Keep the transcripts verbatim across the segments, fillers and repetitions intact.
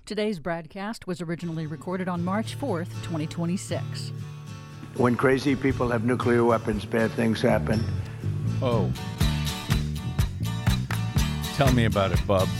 Today's broadcast was originally recorded on March fourth, twenty twenty-six. When crazy people have nuclear weapons, bad things happen. Oh. Tell me about it, Bubs.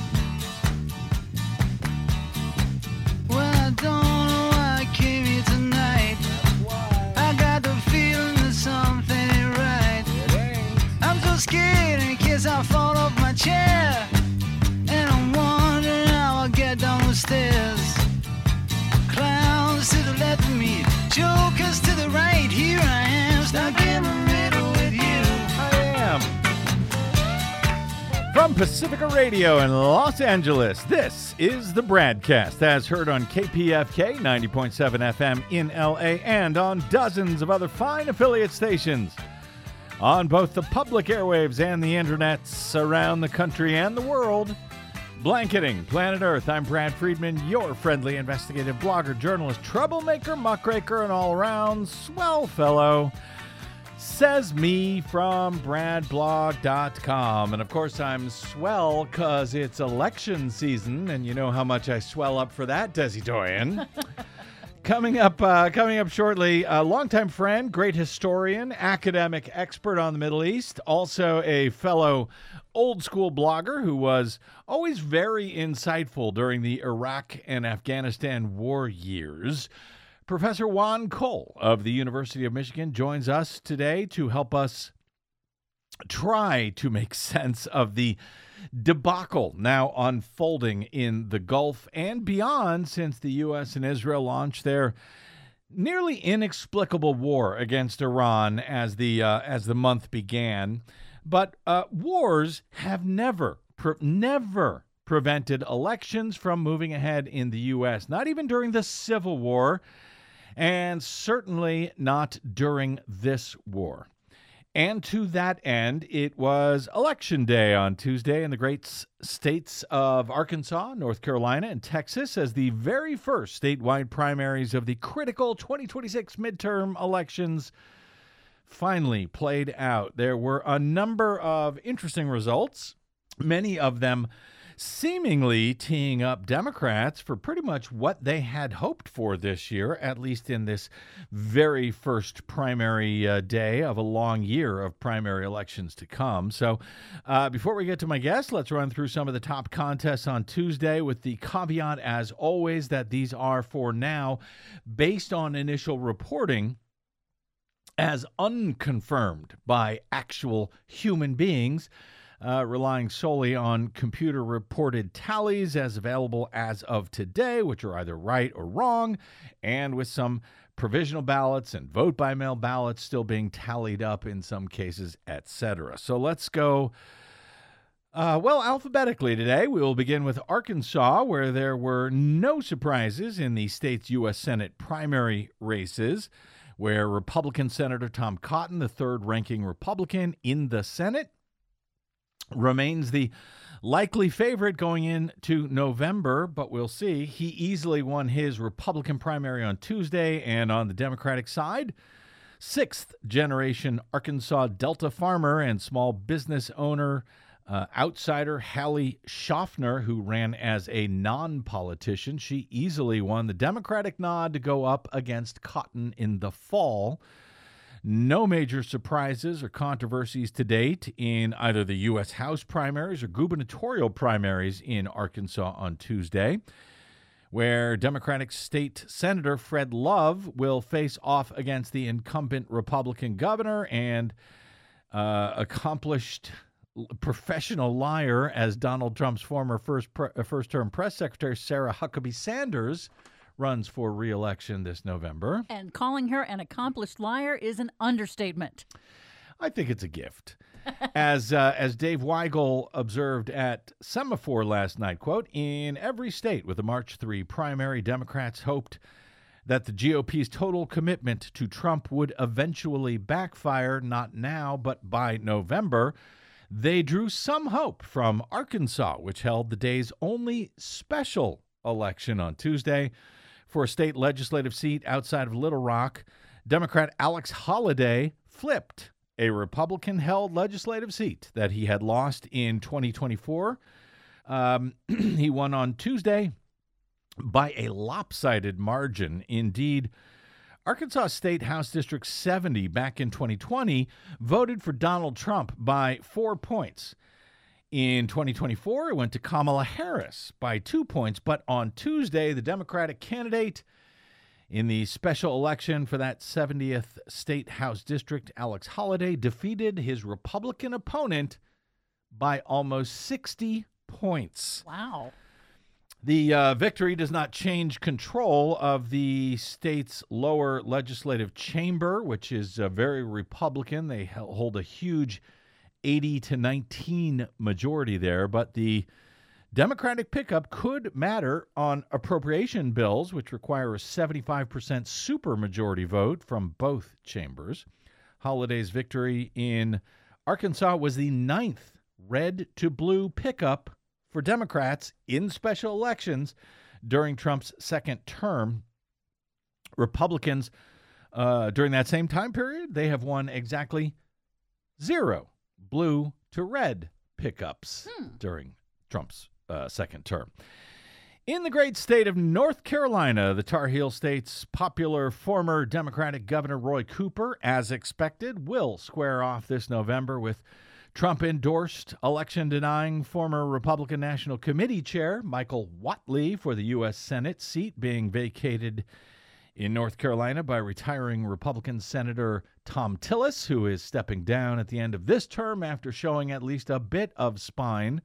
Well, I don't know why I came here tonight. I got the feeling that something ain't right. I'm so scared in case I fall off my chair. And I'm wondering how I'll get down the stairs. Clowns to the left of me, jokers to the right. Here I am, stuck in the middle with you. I am. From Pacifica Radio in Los Angeles, this is the Bradcast, as heard on K P F K ninety point seven F M in L A and on dozens of other fine affiliate stations on both the public airwaves and the internets around the country and the world. Blanketing planet Earth, I'm Brad Friedman, your friendly investigative blogger, journalist, troublemaker, muckraker, and all-around swell fellow. Says me from brad blog dot com. And of course, I'm swell because it's election season, and you know how much I swell up for that, Desi Doyen. Coming up, uh, coming up shortly, a longtime friend, great historian, academic expert on the Middle East, also a fellow old-school blogger who was always very insightful during the Iraq and Afghanistan war years. Professor Juan Cole of the University of Michigan joins us today to help us try to make sense of the debacle now unfolding in the Gulf and beyond since the U S and Israel launched their nearly inexplicable war against Iran as the uh, as the month began. But uh, wars have never, pre- never prevented elections from moving ahead in the U S, not even during the Civil War, and certainly not during this war. And to that end, it was Election Day on Tuesday in the great s- states of Arkansas, North Carolina, and Texas as the very first statewide primaries of the critical twenty twenty-six midterm elections finally played out. There were a number of interesting results, many of them seemingly teeing up Democrats for pretty much what they had hoped for this year, at least in this very first primary uh, day of a long year of primary elections to come. So uh, before we get to my guest, let's run through some of the top contests on Tuesday with the caveat, as always, that these are for now based on initial reporting as unconfirmed by actual human beings, uh, relying solely on computer-reported tallies as available as of today, which are either right or wrong, and with some provisional ballots and vote-by-mail ballots still being tallied up in some cases, et cetera. So let's go, uh, well, alphabetically today. We will begin with Arkansas, where there were no surprises in the state's U S Senate primary races, where Republican Senator Tom Cotton, the third-ranking Republican in the Senate, remains the likely favorite going into November, but we'll see. He easily won his Republican primary on Tuesday, and on the Democratic side, sixth-generation Arkansas Delta farmer and small business owner Uh, outsider Hallie Schaffner, who ran as a non-politician, she easily won the Democratic nod to go up against Cotton in the fall. No major surprises or controversies to date in either the U S House primaries or gubernatorial primaries in Arkansas on Tuesday, where Democratic State Senator Fred Love will face off against the incumbent Republican governor and uh, accomplished professional liar as Donald Trump's former first pre- first-term press secretary, Sarah Huckabee Sanders, runs for re-election this November. And calling her an accomplished liar is an understatement. I think it's a gift. As uh, as Dave Weigel observed at Semaphore last night, quote, in every state with a March third primary, Democrats hoped that the G O P's total commitment to Trump would eventually backfire, not now, but by November. They drew some hope from Arkansas, which held the day's only special election on Tuesday for a state legislative seat outside of Little Rock. Democrat Alex Holliday flipped a Republican-held legislative seat that he had lost in twenty twenty-four. Um, he won on Tuesday by a lopsided margin. Indeed, Arkansas State House District seventy back in twenty twenty voted for Donald Trump by four points. In twenty twenty-four, it went to Kamala Harris by two points. But on Tuesday, the Democratic candidate in the special election for that seventieth State House District, Alex Holliday, defeated his Republican opponent by almost sixty points. Wow. The uh, victory does not change control of the state's lower legislative chamber, which is uh, very Republican. They hold a huge eighty to nineteen majority there, but the Democratic pickup could matter on appropriation bills, which require a seventy-five percent supermajority vote from both chambers. Holliday's victory in Arkansas was the ninth red to blue pickup for Democrats in special elections during Trump's second term. Republicans, uh, during that same time period, they have won exactly zero blue to red pickups hmm. during Trump's uh, second term. In the great state of North Carolina, the Tar Heel State's popular former Democratic Governor Roy Cooper, as expected, will square off this November with Trump-endorsed, election-denying former Republican National Committee Chair Michael Whatley for the U S Senate seat being vacated in North Carolina by retiring Republican Senator Thom Tillis, who is stepping down at the end of this term after showing at least a bit of spine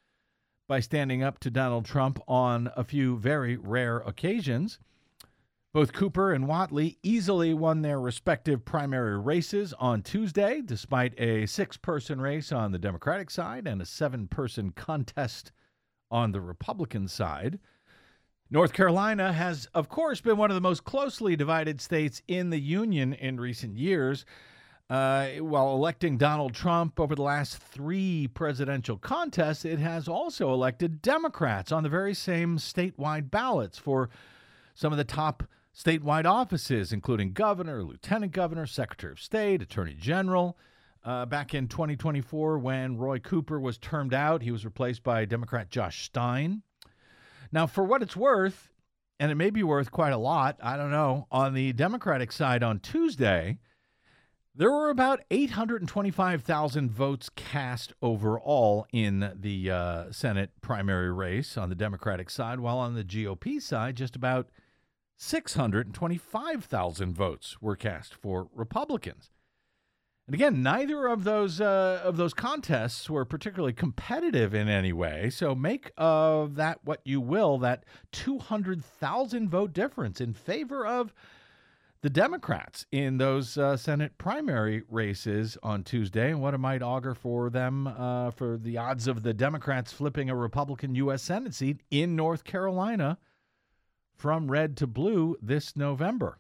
by standing up to Donald Trump on a few very rare occasions. Both Cooper and Whatley easily won their respective primary races on Tuesday, despite a six-person race on the Democratic side and a seven-person contest on the Republican side. North Carolina has, of course, been one of the most closely divided states in the Union in recent years. Uh, while electing Donald Trump over the last three presidential contests, it has also elected Democrats on the very same statewide ballots for some of the top statewide offices, including governor, lieutenant governor, secretary of state, attorney general. Uh, back in twenty twenty-four, when Roy Cooper was termed out, he was replaced by Democrat Josh Stein. Now, for what it's worth, and it may be worth quite a lot, I don't know, on the Democratic side on Tuesday, there were about eight hundred twenty-five thousand votes cast overall in the uh, Senate primary race on the Democratic side, while on the G O P side, just about six hundred twenty-five thousand votes were cast for Republicans. And again, neither of those uh, of those contests were particularly competitive in any way. So make of that what you will, that two hundred thousand vote difference in favor of the Democrats in those uh, Senate primary races on Tuesday, and what it might augur for them uh, for the odds of the Democrats flipping a Republican U S Senate seat in North Carolina from red to blue this November.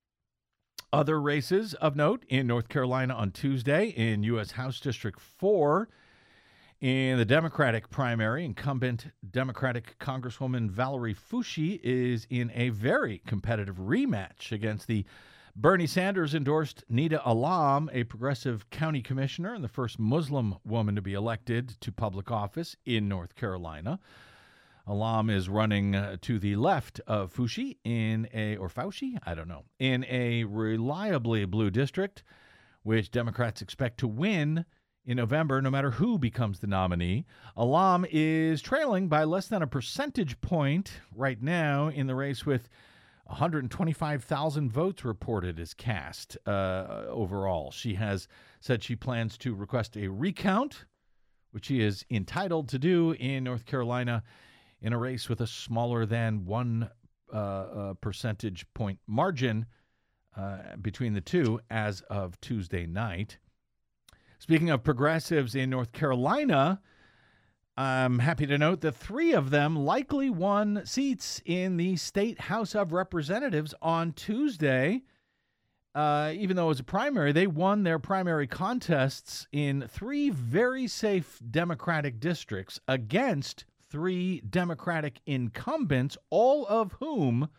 Other races of note in North Carolina on Tuesday in U S House District four. In the Democratic primary, incumbent Democratic Congresswoman Valerie Foushee is in a very competitive rematch against the Bernie Sanders-endorsed Nida Alam, a progressive county commissioner and the first Muslim woman to be elected to public office in North Carolina. Alam is running uh, to the left of Foushee in a, or Fauci, I don't know, in a reliably blue district, which Democrats expect to win in November, no matter who becomes the nominee. Alam is trailing by less than a percentage point right now in the race, with one hundred twenty-five thousand votes reported as cast uh, overall. She has said she plans to request a recount, which she is entitled to do in North Carolina, in a race with a smaller than one uh, uh, percentage point margin uh, between the two as of Tuesday night. Speaking of progressives in North Carolina, I'm happy to note that three of them likely won seats in the State House of Representatives on Tuesday. Uh, even though it was a primary, they won their primary contests in three very safe Democratic districts against three Democratic incumbents, all of whom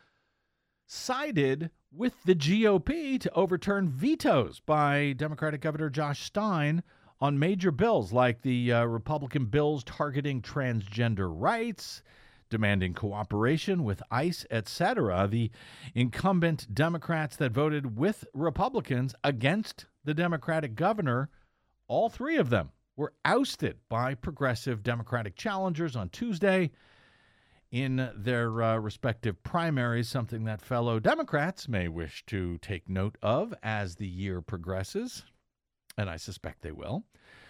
sided with the G O P to overturn vetoes by Democratic Governor Josh Stein on major bills like the uh, Republican bills targeting transgender rights, demanding cooperation with ICE, et cetera. The incumbent Democrats that voted with Republicans against the Democratic governor, all three of them were ousted by progressive Democratic challengers on Tuesday in their uh, respective primaries, something that fellow Democrats may wish to take note of as the year progresses, and I suspect they will.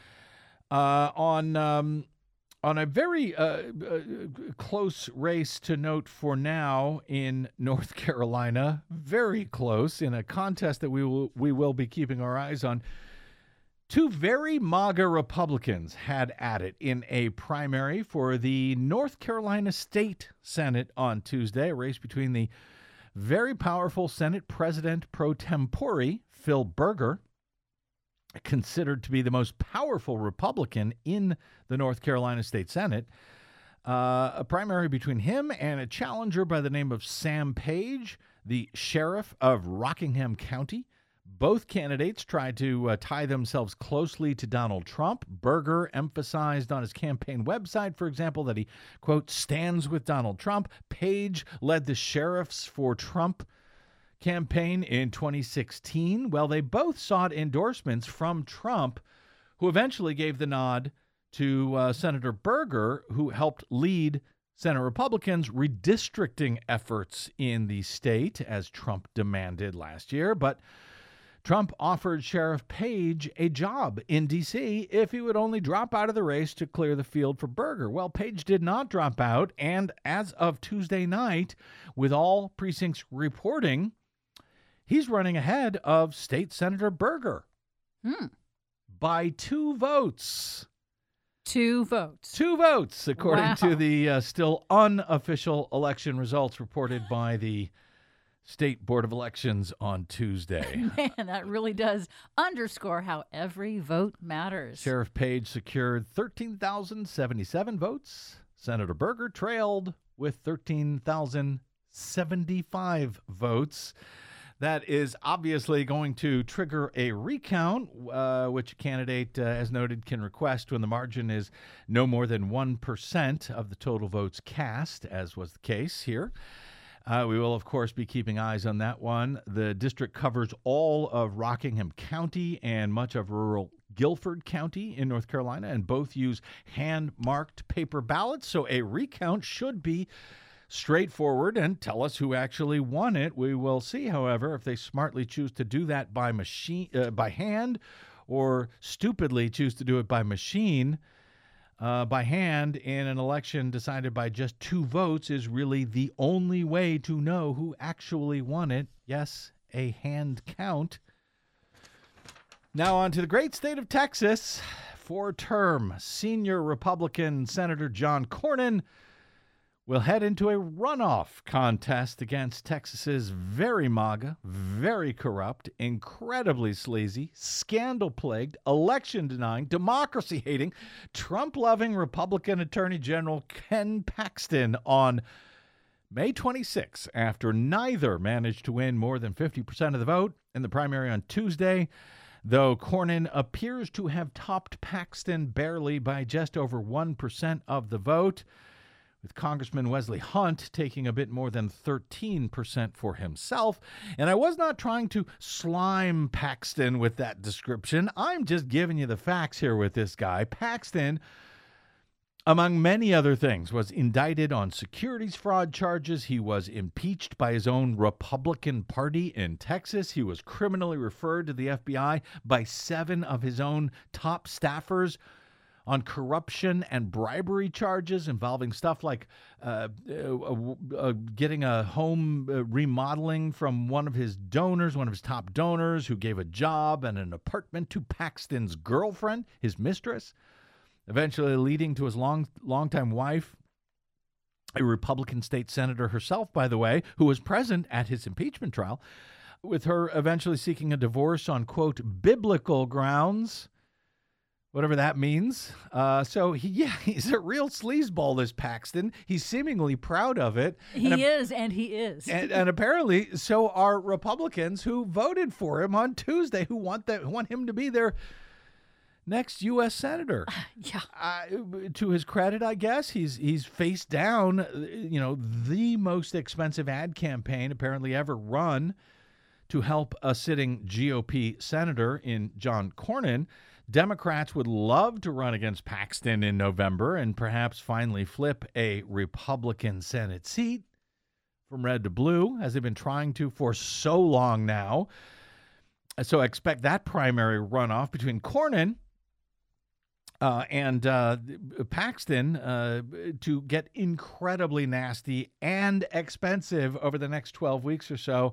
Uh, on um, on a very uh, uh, close race to note for now in North Carolina, very close, in a contest that we will we will be keeping our eyes on. Two very MAGA Republicans had at it in a primary for the North Carolina State Senate on Tuesday, a race between the very powerful Senate President pro tempore, Phil Berger, considered to be the most powerful Republican in the North Carolina State Senate, uh, a primary between him and a challenger by the name of Sam Page, the sheriff of Rockingham County. Both candidates tried to uh, tie themselves closely to Donald Trump. Berger emphasized on his campaign website, for example, that he, quote, stands with Donald Trump. Page led the Sheriffs for Trump campaign in twenty sixteen. Well, they both sought endorsements from Trump, who eventually gave the nod to uh, Senator Berger, who helped lead Senate Republicans' redistricting efforts in the state, as Trump demanded last year. But Trump offered Sheriff Page a job in D C if he would only drop out of the race to clear the field for Berger. Well, Page did not drop out, and as of Tuesday night, with all precincts reporting, he's running ahead of State Senator Berger Hmm. by two votes. Two votes. Two votes, according Wow. to the uh, still unofficial election results reported by the State Board of Elections on Tuesday. Man, that really does underscore how every vote matters. Sheriff Page secured thirteen thousand seventy-seven votes. Senator Berger trailed with thirteen thousand seventy-five votes. That is obviously going to trigger a recount, uh, which a candidate, uh, as noted, can request when the margin is no more than one percent of the total votes cast, as was the case here. Uh, we will, of course, be keeping eyes on that one. The district covers all of Rockingham County and much of rural Guilford County in North Carolina, and both use hand-marked paper ballots, so a recount should be straightforward and tell us who actually won it. We will see, however, if they smartly choose to do that by machine, uh, by hand, or stupidly choose to do it by machine. Uh, by hand in an election decided by just two votes is really the only way to know who actually won it. Yes, a hand count. Now on to the great state of Texas. Four-term senior Republican Senator John Cornyn will head into a runoff contest against Texas's very MAGA, very corrupt, incredibly sleazy, scandal-plagued, election-denying, democracy-hating, Trump-loving Republican Attorney General Ken Paxton on May twenty-sixth, after neither managed to win more than fifty percent of the vote in the primary on Tuesday, though Cornyn appears to have topped Paxton barely by just over one percent of the vote, with Congressman Wesley Hunt taking a bit more than thirteen percent for himself. And I was not trying to slime Paxton with that description. I'm just giving you the facts here with this guy. Paxton, among many other things, was indicted on securities fraud charges. He was impeached by his own Republican Party in Texas. He was criminally referred to the F B I by seven of his own top staffers on corruption and bribery charges involving stuff like uh, uh, uh, getting a home uh, remodeling from one of his donors, one of his top donors, who gave a job and an apartment to Paxton's girlfriend, his mistress, eventually leading to his long, longtime wife, a Republican state senator herself, by the way, who was present at his impeachment trial, with her eventually seeking a divorce on, quote, biblical grounds, whatever that means. Uh, so, he, yeah, he's a real sleazeball, this Paxton. He's seemingly proud of it. He and, is, and he is. and, and apparently, so are Republicans who voted for him on Tuesday, who want that want him to be their next U S senator. Yeah. Uh, to his credit, I guess, he's he's faced down, you know, the most expensive ad campaign apparently ever run to help a sitting G O P senator in John Cornyn. Democrats would love to run against Paxton in November and perhaps finally flip a Republican Senate seat from red to blue, as they've been trying to for so long now. So I expect that primary runoff between Cornyn uh, and uh, Paxton uh, to get incredibly nasty and expensive over the next twelve weeks or so,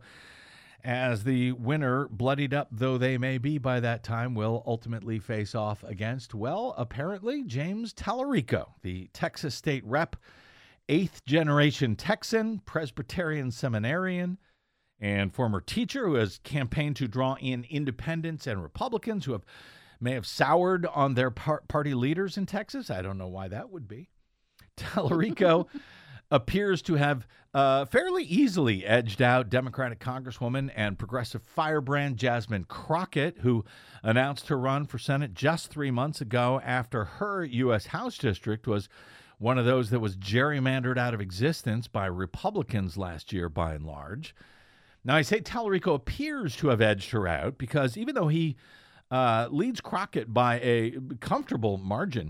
as the winner, bloodied up though they may be by that time, will ultimately face off against, well, apparently, James Tallarico, the Texas state rep, eighth-generation Texan, Presbyterian seminarian, and former teacher who has campaigned to draw in independents and Republicans who have may have soured on their par- party leaders in Texas. I don't know why that would be. Tallarico appears to have uh, fairly easily edged out Democratic Congresswoman and progressive firebrand Jasmine Crockett, who announced her run for Senate just three months ago after her U S House district was one of those that was gerrymandered out of existence by Republicans last year, by and large. Now, I say Tallarico appears to have edged her out because even though he uh, leads Crockett by a comfortable margin,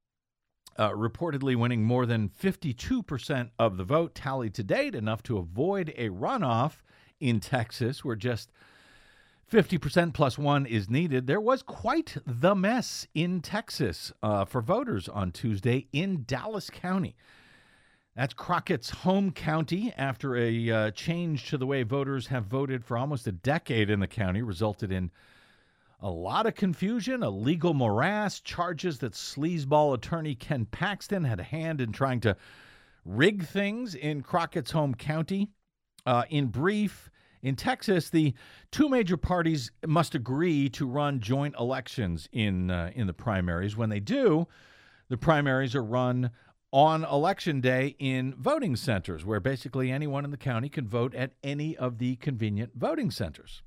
Uh, reportedly winning more than fifty-two percent of the vote tallied to date, enough to avoid a runoff in Texas where just fifty percent plus one is needed. There was quite the mess in Texas uh, for voters on Tuesday in Dallas County. That's Crockett's home county after a uh, change to the way voters have voted for almost a decade in the county resulted in a lot of confusion, a legal morass, charges that sleazeball attorney Ken Paxton had a hand in trying to rig things in Crockett's home county. Uh, in brief, in Texas, the two major parties must agree to run joint elections in uh, in the primaries. When they do, the primaries are run on Election Day in voting centers, where basically anyone in the county can vote at any of the convenient voting centers.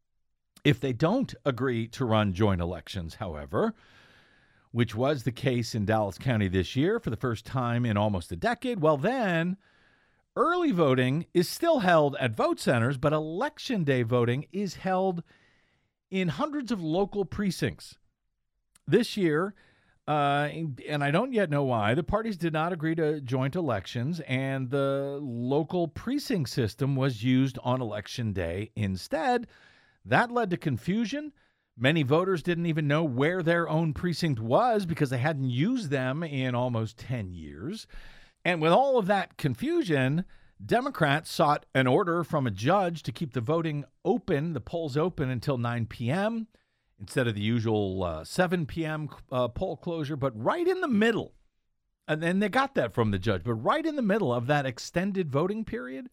If they don't agree to run joint elections, however, which was the case in Dallas County this year for the first time in almost a decade, well then, early voting is still held at vote centers, but Election Day voting is held in hundreds of local precincts. This year, uh, and I don't yet know why, the parties did not agree to joint elections, and the local precinct system was used on Election Day instead. That led to confusion. Many voters didn't even know where their own precinct was because they hadn't used them in almost ten years. And with all of that confusion, Democrats sought an order from a judge to keep the voting open, the polls open until nine p.m. instead of the usual uh, seven p.m. Uh, poll closure, but right in the middle. And then they got that from the judge. But right in the middle of that extended voting period,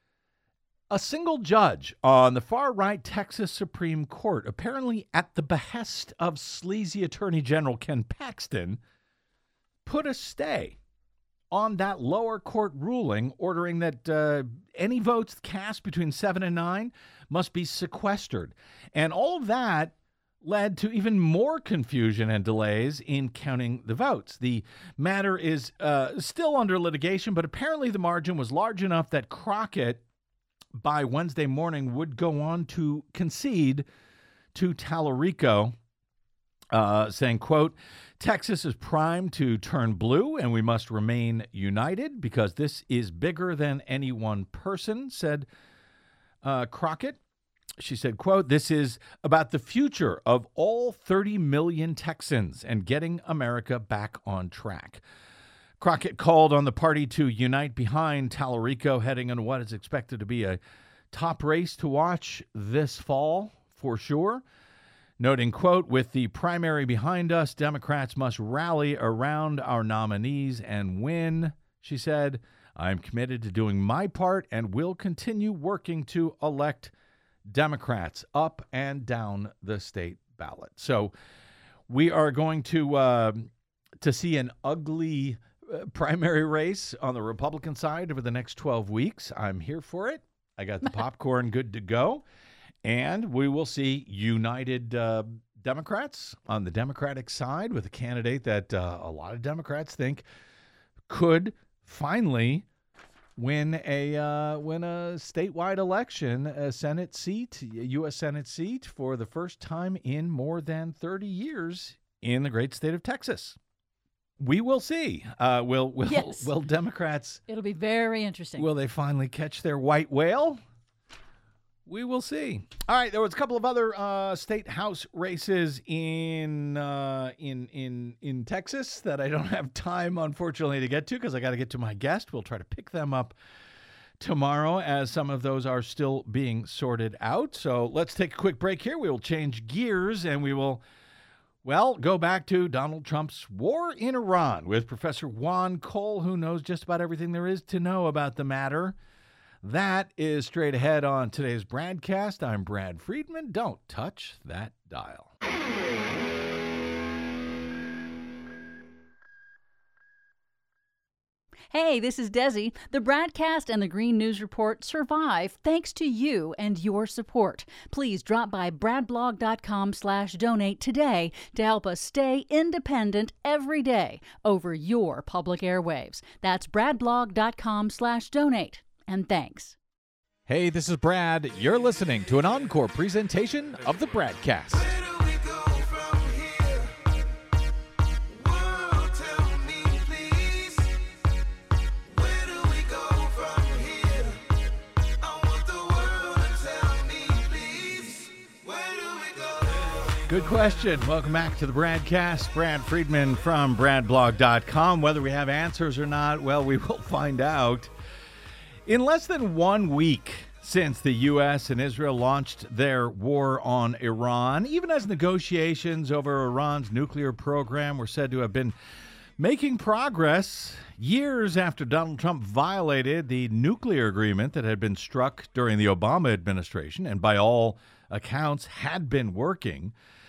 a single judge on the far-right Texas Supreme Court, apparently at the behest of sleazy Attorney General Ken Paxton, put a stay on that lower court ruling ordering that uh, any votes cast between seven and nine must be sequestered. And all of that led to even more confusion and delays in counting the votes. The matter is uh, still under litigation, but apparently the margin was large enough that Crockett, by Wednesday morning, would go on to concede to Tallarico, uh, saying, quote, Texas is primed to turn blue and we must remain united because this is bigger than any one person, said uh, Crockett. She said, quote, this is about the future of all thirty million Texans and getting America back on track. Crockett called on the party to unite behind Tallarico heading into what is expected to be a top race to watch this fall for sure. Noting, quote, with the primary behind us, Democrats must rally around our nominees and win, she said. I'm committed to doing my part and will continue working to elect Democrats up and down the state ballot. So we are going to uh, to see an ugly uh, primary race on the Republican side over the next twelve weeks. I'm here for it. I got the popcorn good to go. And we will see united uh, Democrats on the Democratic side with a candidate that uh, a lot of Democrats think could finally win a uh, win a statewide election, a Senate seat, a U S Senate seat for the first time in more than thirty years in the great state of Texas. We will see. Uh, will will Yes. will Democrats? It'll be very interesting. Will they finally catch their white whale? We will see. All right, there was a couple of other uh, state house races in uh, in in in Texas that I don't have time, unfortunately, to get to because I got to get to my guest. We'll try to pick them up tomorrow as some of those are still being sorted out. So let's take a quick break here. We will change gears and we will, well, go back to Donald Trump's war in Iran with Professor Juan Cole, who knows just about everything there is to know about the matter. That is straight ahead on today's BradCast. I'm Brad Friedman. Don't touch that dial. Hey, this is Desi. The BradCast and the Green News Report survive thanks to you and your support. Please drop by bradblog.com slash donate today to help us stay independent every day over your public airwaves. That's bradblog.com slash donate. And thanks. Hey, this is Brad. You're listening to an encore presentation of the BradCast. Good question. Welcome back to the BradCast. Brad Friedman from bradblog dot com. Whether we have answers or not, well, we will find out. In less than one week since the U S and Israel launched their war on Iran, even as negotiations over Iran's nuclear program were said to have been making progress, years after Donald Trump violated the nuclear agreement that had been struck during the Obama administration and by all accounts had been working,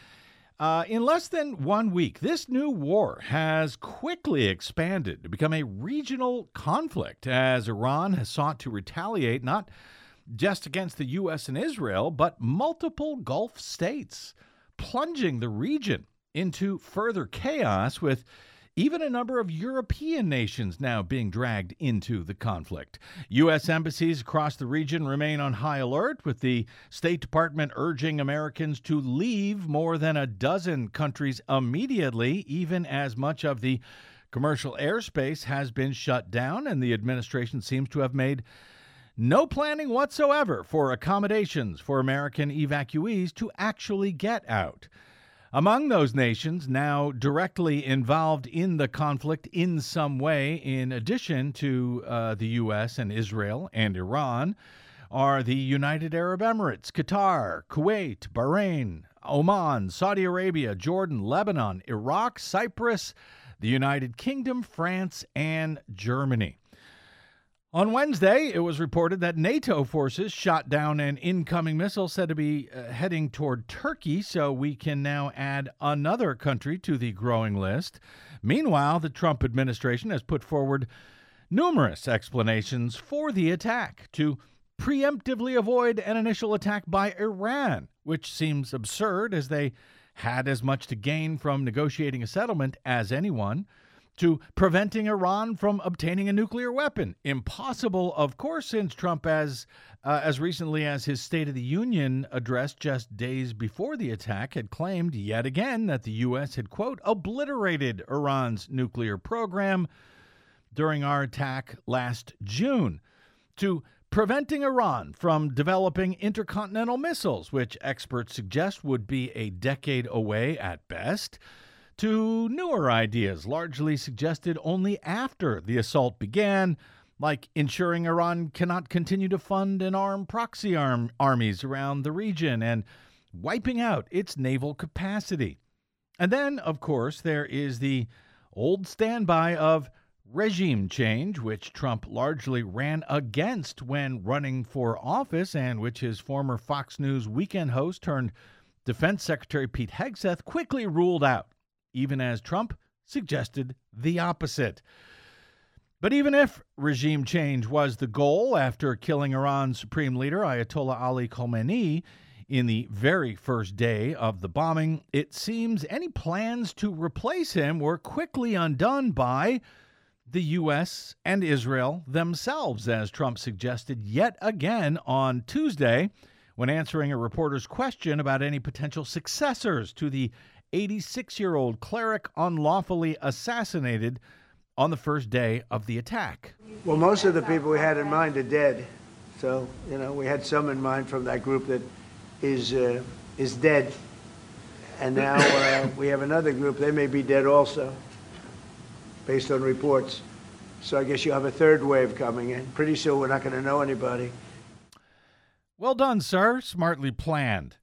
Uh, in less than one week, this new war has quickly expanded to become a regional conflict as Iran has sought to retaliate not just against the U S and Israel, but multiple Gulf states, plunging the region into further chaos with even a number of European nations now being dragged into the conflict. U S embassies across the region remain on high alert, with the State Department urging Americans to leave more than a dozen countries immediately, even as much of the commercial airspace has been shut down, and the administration seems to have made no planning whatsoever for accommodations for American evacuees to actually get out. Among those nations now directly involved in the conflict in some way, in addition to uh, the U S and Israel and Iran, are the United Arab Emirates, Qatar, Kuwait, Bahrain, Oman, Saudi Arabia, Jordan, Lebanon, Iraq, Cyprus, the United Kingdom, France, and Germany. On Wednesday, it was reported that NATO forces shot down an incoming missile said to be uh, heading toward Turkey, so we can now add another country to the growing list. Meanwhile, the Trump administration has put forward numerous explanations for the attack to preemptively avoid an initial attack by Iran, which seems absurd as they had as much to gain from negotiating a settlement as anyone, to preventing Iran from obtaining a nuclear weapon. Impossible, of course, since Trump, as uh, as recently as his State of the Union address just days before the attack, had claimed yet again that the U S had, quote, obliterated Iran's nuclear program during our attack last June, to preventing Iran from developing intercontinental missiles, which experts suggest would be a decade away at best, to newer ideas largely suggested only after the assault began, like ensuring Iran cannot continue to fund and arm proxy arm armies around the region and wiping out its naval capacity. And then, of course, there is the old standby of regime change, which Trump largely ran against when running for office and which his former Fox News weekend host turned Defense Secretary Pete Hegseth quickly ruled out, even as Trump suggested the opposite. But even if regime change was the goal after killing Iran's supreme leader, Ayatollah Ali Khamenei, in the very first day of the bombing. It seems any plans to replace him were quickly undone by the U S and Israel themselves, as Trump suggested yet again on Tuesday when answering a reporter's question about any potential successors to the eighty-six-year-old cleric unlawfully assassinated on the first day of the attack. Well, most of the people we had in mind are dead. So, you know, we had some in mind from that group that is uh, is dead. And now uh, we have another group. They may be dead also, based on reports. So I guess you have a third wave coming in. Pretty soon we're not going to know anybody. Well done, sir. Smartly planned.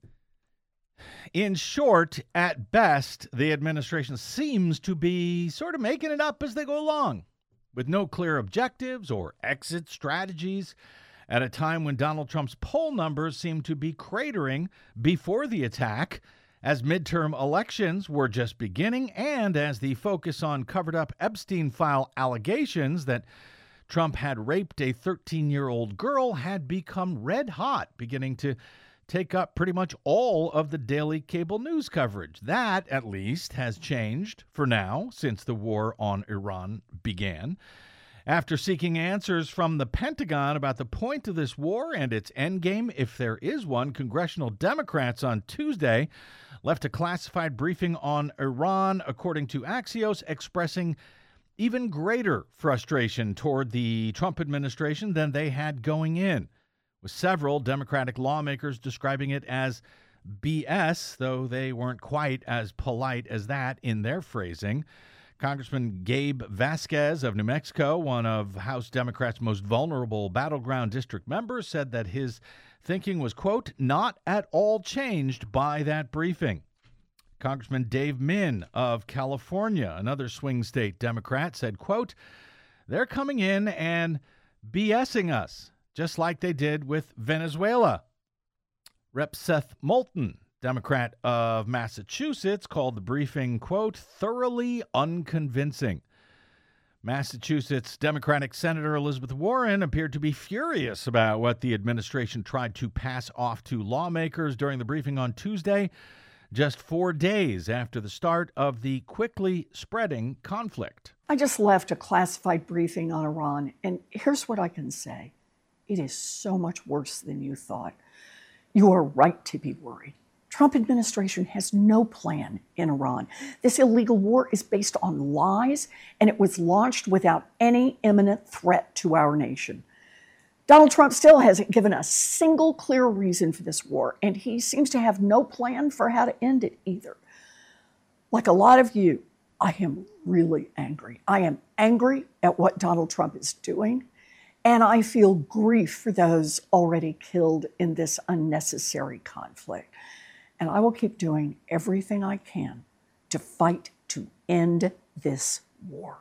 In short, at best, the administration seems to be sort of making it up as they go along, with no clear objectives or exit strategies, at a time when Donald Trump's poll numbers seem to be cratering before the attack, as midterm elections were just beginning, and as the focus on covered-up Epstein file allegations that Trump had raped a thirteen-year-old girl had become red hot, beginning to take up pretty much all of the daily cable news coverage. That, at least, has changed for now since the war on Iran began. After seeking answers from the Pentagon about the point of this war and its endgame, if there is one, congressional Democrats on Tuesday left a classified briefing on Iran, according to Axios, expressing even greater frustration toward the Trump administration than they had going in, with several Democratic lawmakers describing it as B S, though they weren't quite as polite as that in their phrasing. Congressman Gabe Vasquez of New Mexico, one of House Democrats' most vulnerable battleground district members, said that his thinking was, quote, not at all changed by that briefing. Congressman Dave Min of California, another swing state Democrat, said, quote, they're coming in and BSing us, just like they did with Venezuela. Representative Seth Moulton, Democrat of Massachusetts, called the briefing, quote, thoroughly unconvincing. Massachusetts Democratic Senator Elizabeth Warren appeared to be furious about what the administration tried to pass off to lawmakers during the briefing on Tuesday, just four days after the start of the quickly spreading conflict. I just left a classified briefing on Iran, and here's what I can say. It is so much worse than you thought. You are right to be worried. Trump administration has no plan in Iran. This illegal war is based on lies, and it was launched without any imminent threat to our nation. Donald Trump still hasn't given a single clear reason for this war, and he seems to have no plan for how to end it either. Like a lot of you, I am really angry. I am angry at what Donald Trump is doing, and I feel grief for those already killed in this unnecessary conflict. And I will keep doing everything I can to fight to end this war.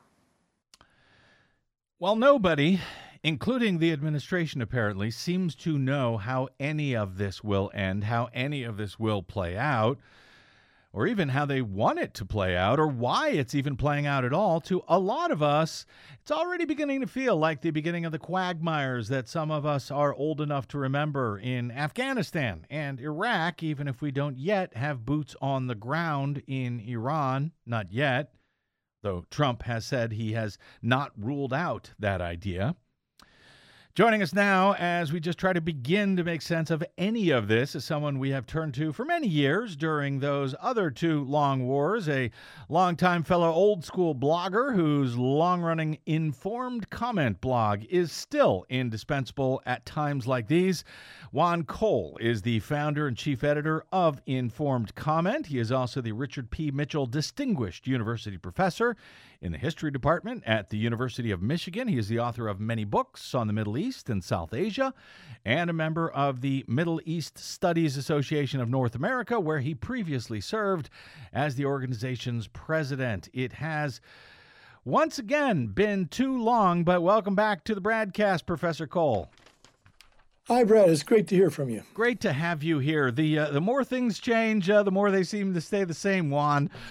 Well, nobody, including the administration apparently, seems to know how any of this will end, how any of this will play out, or even how they want it to play out, or why it's even playing out at all. To a lot of us, it's already beginning to feel like the beginning of the quagmires that some of us are old enough to remember in Afghanistan and Iraq, even if we don't yet have boots on the ground in Iran, not yet, though Trump has said he has not ruled out that idea. Joining us now as we just try to begin to make sense of any of this is someone we have turned to for many years during those other two long wars, a longtime fellow old school blogger whose long-running Informed Comment blog is still indispensable at times like these. Juan Cole is the founder and chief editor of Informed Comment. He is also the Richard P. Mitchell Distinguished University Professor in the History Department at the University of Michigan. He is the author of many books on the Middle East and South Asia, and a member of the Middle East Studies Association of North America, where he previously served as the organization's president. It has once again been too long, but welcome back to the Bradcast, Professor Cole. Hi, Brad. It's great to hear from you. Great to have you here. The uh, the more things change, uh, the more they seem to stay the same, Juan.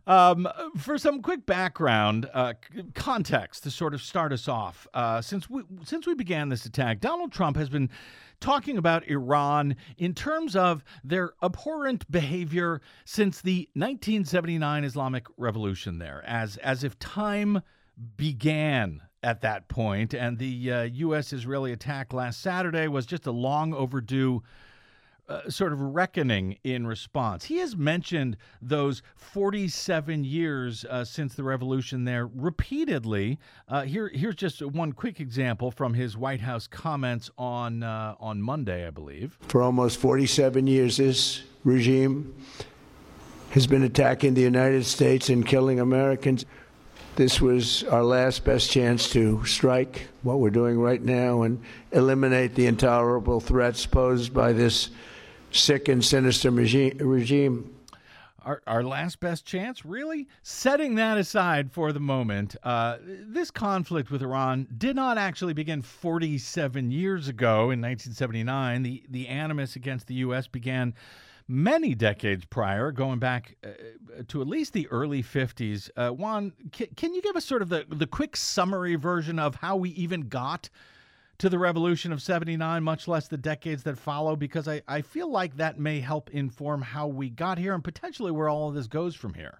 Um, for some quick background, uh, c- context to sort of start us off, uh, since we since we began this attack, Donald Trump has been talking about Iran in terms of their abhorrent behavior since the nineteen seventy-nine Islamic Revolution there, as as if time began at that point, and the uh, U S Israeli attack last Saturday was just a long overdue Uh, sort of reckoning in response. He has mentioned those forty-seven years uh, since the revolution there repeatedly. Uh, here, here's just one quick example from his White House comments on uh, on Monday, I believe. For almost forty-seven years, this regime has been attacking the United States and killing Americans. This was our last best chance to strike what we're doing right now and eliminate the intolerable threats posed by this sick and sinister regime. Our, our last best chance? Really? Setting that aside for the moment, uh, this conflict with Iran did not actually begin forty-seven years ago in nineteen seventy-nine. The, the animus against the U S began many decades prior, going back uh, to at least the early fifties. Uh, Juan, can, can you give us sort of the, the quick summary version of how we even got to the revolution of seventy-nine, much less the decades that follow? Because I, I feel like that may help inform how we got here and potentially where all of this goes from here.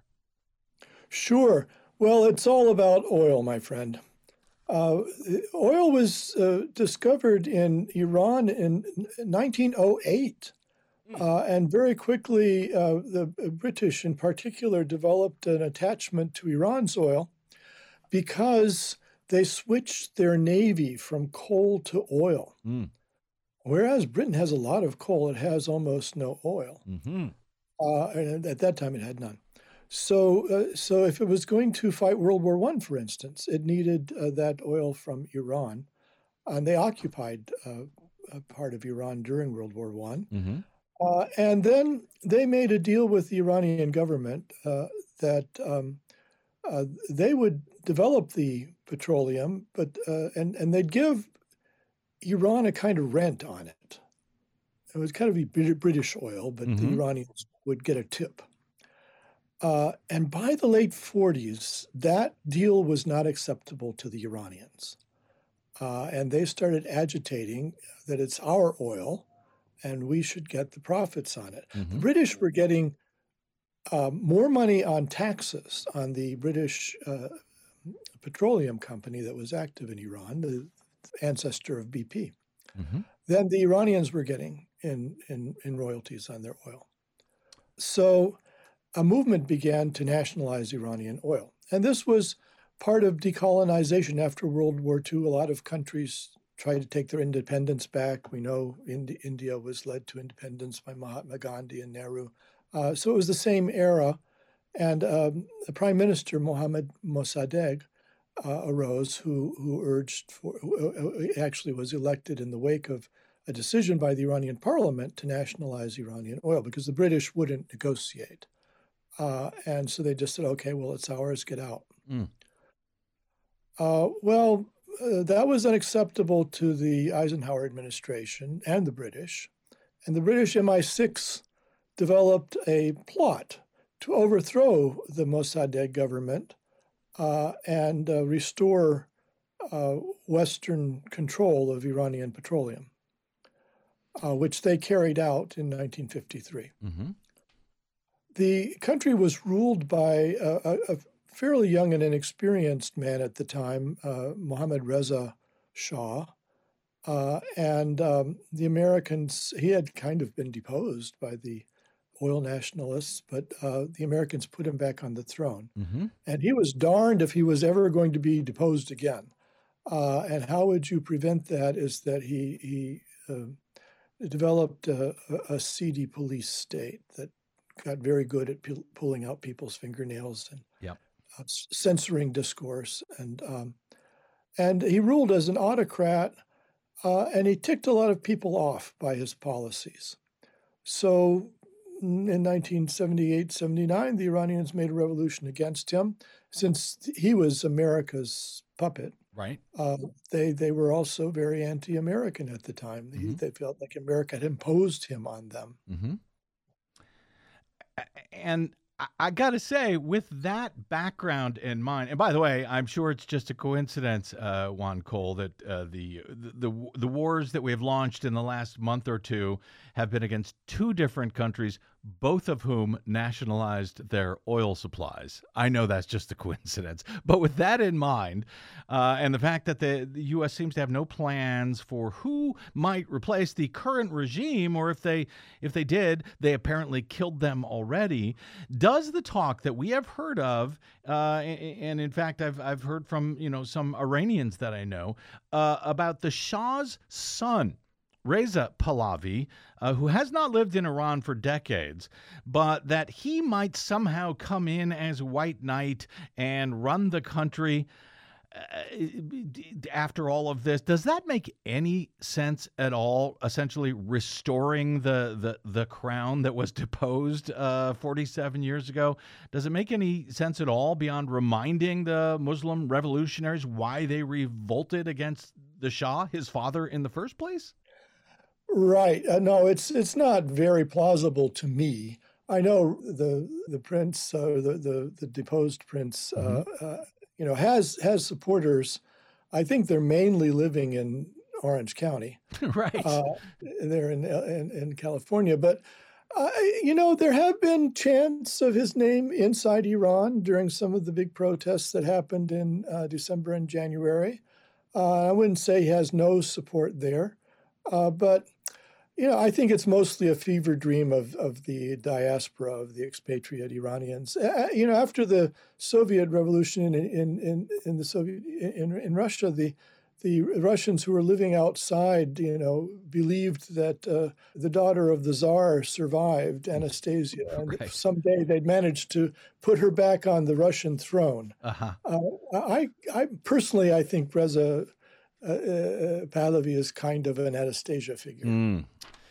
Sure. Well, it's all about oil, my friend. Uh, oil was uh, discovered in Iran in nineteen oh eight. Uh, and very quickly, uh, the British in particular developed an attachment to Iran's oil because they switched their navy from coal to oil. Mm. Whereas Britain has a lot of coal, it has almost no oil. Mm-hmm. Uh, and at that time, it had none. So, uh, so if it was going to fight World War One, for instance, it needed uh, that oil from Iran. And they occupied uh, a part of Iran during World War One. Mm-hmm. Uh, and then they made a deal with the Iranian government uh, that um, uh, they would develop the petroleum, but uh, and and they'd give Iran a kind of rent on it. It was kind of a British oil, but Mm-hmm. the Iranians would get a tip. Uh, and by the late forties, that deal was not acceptable to the Iranians, uh, and they started agitating that it's our oil and we should get the profits on it. Mm-hmm. The British were getting uh, more money on taxes on the British uh, petroleum company that was active in Iran, the ancestor of B P, Mm-hmm. than the Iranians were getting in, in, in royalties on their oil. So a movement began to nationalize Iranian oil. And this was part of decolonization after World War Two. A lot of countries tried to take their independence back. We know Indi- India was led to independence by Mahatma Gandhi and Nehru. Uh, so it was the same era. And um, the Prime Minister, Mohammad Mossadegh, uh, arose, who, who urged for, who actually was elected in the wake of a decision by the Iranian parliament to nationalize Iranian oil because the British wouldn't negotiate. Uh, and so they just said, okay, well, it's ours, get out. Mm. Uh, well, Uh, that was unacceptable to the Eisenhower administration and the British. And the British M I six developed a plot to overthrow the Mossadegh government uh, and uh, restore uh, Western control of Iranian petroleum, uh, which they carried out in nineteen fifty-three. Mm-hmm. The country was ruled by a, a, a fairly young and inexperienced man at the time, uh, Mohammad Reza Shah. Uh, and um, the Americans, he had kind of been deposed by the oil nationalists, but uh, the Americans put him back on the throne. Mm-hmm. And he was darned if he was ever going to be deposed again. Uh, and how would you prevent that is that he, he uh, developed a, a seedy police state that got very good at pu- pulling out people's fingernails and Yep. uh, censoring discourse. And um, and he ruled as an autocrat, uh, and he ticked a lot of people off by his policies. So in nineteen seventy-eight, seventy-nine, the Iranians made a revolution against him. Since he was America's puppet, Right. uh, they they were also very anti-American at the time. They- Mhm. They felt like America had imposed him on them. Mm-hmm. And I, I got to say, with that background in mind, and by the way, I'm sure it's just a coincidence, uh, Juan Cole, that uh, the, the the the wars that we have launched in the last month or two have been against two different countries, both of whom nationalized their oil supplies. I know that's just a coincidence, but with that in mind, uh, and the fact that the, the U S seems to have no plans for who might replace the current regime, or if they if they did, they apparently killed them already. Does the talk that we have heard of, uh, and in fact, I've I've heard from you know some Iranians that I know uh, about the Shah's son, Reza Pahlavi, uh, who has not lived in Iran for decades, but that he might somehow come in as white knight and run the country uh, after all of this. Does that make any sense at all, essentially restoring the, the, the crown that was deposed uh, forty-seven years ago? Does it make any sense at all beyond reminding the Muslim revolutionaries why they revolted against the Shah, his father, in the first place? Right. Uh, no, it's it's not very plausible to me. I know the the prince, uh, the, the the deposed prince, uh, Mm-hmm. uh, you know, has has supporters. I think they're mainly living in Orange County, Right. uh, there in, in in California. But uh, you know, there have been chants of his name inside Iran during some of the big protests that happened in uh, December and January. Uh, I wouldn't say he has no support there, uh, but you know, I think it's mostly a fever dream of, of the diaspora, of the expatriate Iranians. Uh, you know, after the Soviet Revolution in in in, in the Soviet in, in Russia, the the Russians who were living outside, you know, believed that uh, the daughter of the Tsar survived, Anastasia, and Right. someday they'd manage to put her back on the Russian throne. Uh-huh. Uh, I, I personally, I think Reza uh, uh, Pahlavi is kind of an Anastasia figure. Mm.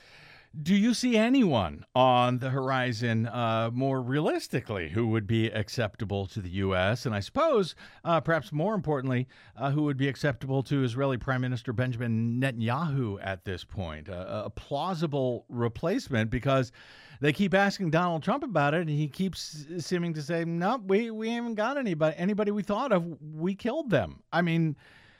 Do you see anyone on the horizon, uh, more realistically, who would be acceptable to the U S? And I suppose, uh, perhaps more importantly, uh, who would be acceptable to Israeli Prime Minister Benjamin Netanyahu at this point? Uh, a plausible replacement, because they keep asking Donald Trump about it, and he keeps seeming to say, no, we, we haven't got anybody. Anybody we thought of, we killed them. I mean,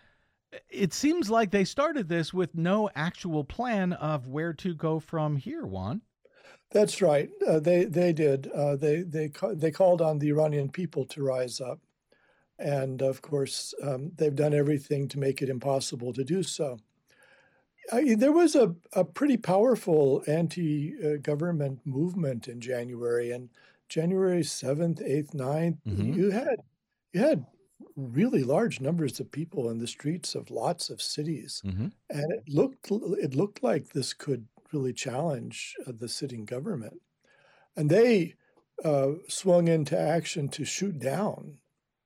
it seems like they started this with no actual plan of where to go from here, Juan. That's right. Uh, they they did. Uh, they they ca- they called on the Iranian people to rise up, and of course um, they've done everything to make it impossible to do so. I, there was a, a pretty powerful anti-government movement in January, and January seventh, eighth, ninth, Mhm. you had you had really large numbers of people in the streets of lots of cities, Mm-hmm. and it looked it looked like this could really challenge uh, the sitting government, and they uh, swung into action to shoot down,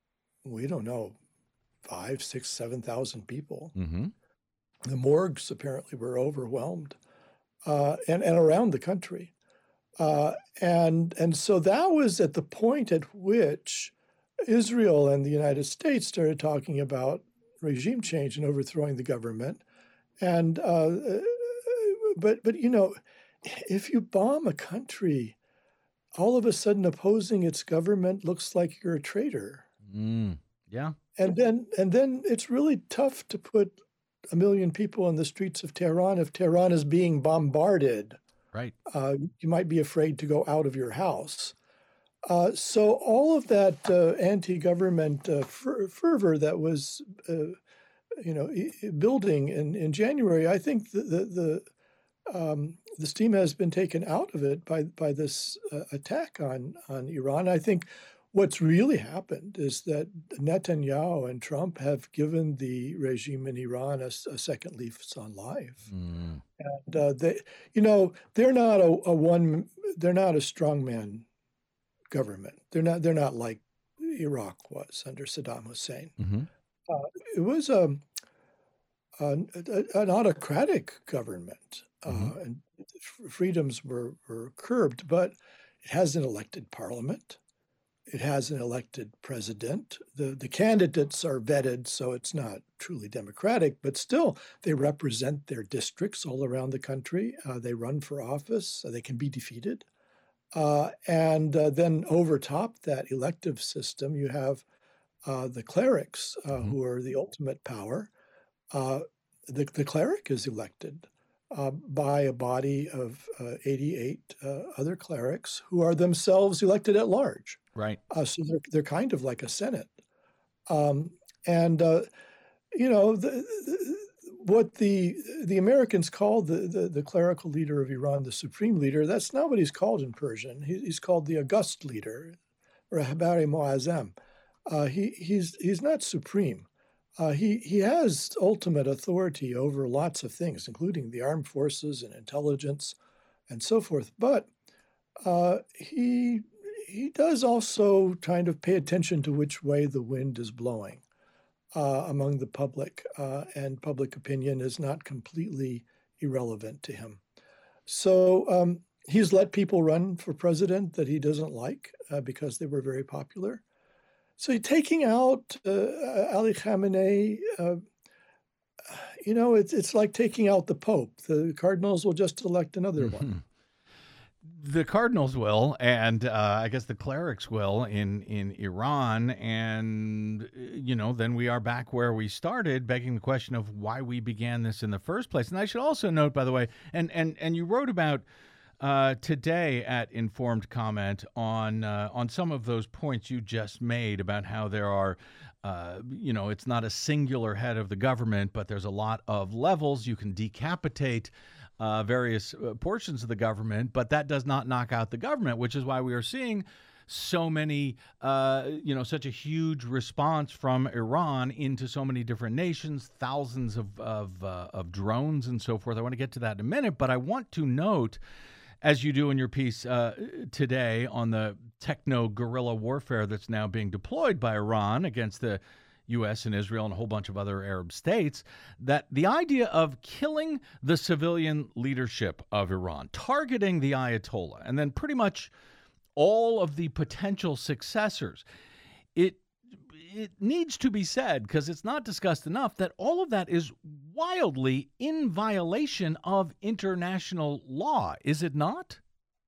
we don't know, five, six, seven thousand people. Mm-hmm. The morgues apparently were overwhelmed, uh, and and around the country, uh, and and so that was at the point at which Israel and the United States started talking about regime change and overthrowing the government. And uh, but but you know, if you bomb a country, all of a sudden opposing its government looks like you're a traitor. Mm. Yeah. And then and then it's really tough to put a million people in the streets of Tehran if Tehran is being bombarded. Right. Uh, you might be afraid to go out of your house. Uh, so all of that uh, anti-government uh, fer- fervor that was, uh, you know, I- building in, in January, I think the the the, um, the steam has been taken out of it by by this uh, attack on on Iran. I think what's really happened is that Netanyahu and Trump have given the regime in Iran a, a second lease on life. Mm. And uh, they, you know, they're not a, a one, they're not a strongman government. They're not. They're not like Iraq was under Saddam Hussein. Mm-hmm. Uh, it was a, a, an autocratic government, uh, Mhm. and freedoms were, were curbed. But it has an elected parliament. It has an elected president. The the candidates are vetted, so it's not truly democratic. But still, they represent their districts all around the country. Uh, they run for office. Uh, they can be defeated. Uh, and uh, then over top that elective system, you have uh, the clerics, uh, Mhm. who are the ultimate power. Uh, the, the cleric is elected uh, by a body of uh, eighty-eight uh, other clerics who are themselves elected at large. Right. Uh, so they're, they're kind of like a Senate. Um, and, uh, you know, the, the, what the the Americans call the, the, the clerical leader of Iran, the supreme leader, that's not what he's called in Persian. He, he's called the august leader, Rahbari Moazzam. Uh, he, he's, he's not supreme. Uh, he, he has ultimate authority over lots of things, including the armed forces and intelligence and so forth. But uh, he, he does also kind of pay attention to which way the wind is blowing uh, among the public, uh, and public opinion is not completely irrelevant to him. So um, he's let people run for president that he doesn't like uh, because they were very popular. So taking out uh, Ali Khamenei, uh, you know, it's it's like taking out the Pope. The cardinals will just elect another one. The cardinals will, and uh, I guess the clerics will in, in Iran. And, uh, you know, then we are back where we started, begging the question of why we began this in the first place. And I should also note, by the way, and, and, and you wrote about uh, today at Informed Comment on uh, on some of those points you just made about how there are, uh, you know, it's not a singular head of the government, but there's a lot of levels. You can decapitate Uh, various uh, portions of the government, but that does not knock out the government, which is why we are seeing so many, uh, you know, such a huge response from Iran into so many different nations, thousands of of, uh, of drones and so forth. I want to get to that in a minute, but I want to note, as you do in your piece uh, today on the techno-guerrilla warfare that's now being deployed by Iran against the U S and Israel and a whole bunch of other Arab states, that the idea of killing the civilian leadership of Iran, targeting the Ayatollah, and then pretty much all of the potential successors, it it needs to be said, because it's not discussed enough, that all of that is wildly in violation of international law, is it not?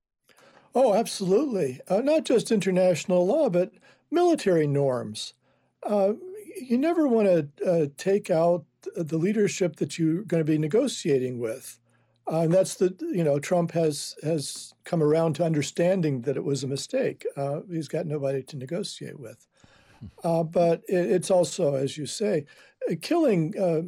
Oh, absolutely. Uh, not just international law, but military norms. Uh, you never want to uh, take out the leadership that you're going to be negotiating with. Uh, and that's the, you know, Trump has has come around to understanding that it was a mistake. Uh, he's got nobody to negotiate with. Uh, but it, it's also, as you say, uh, killing uh,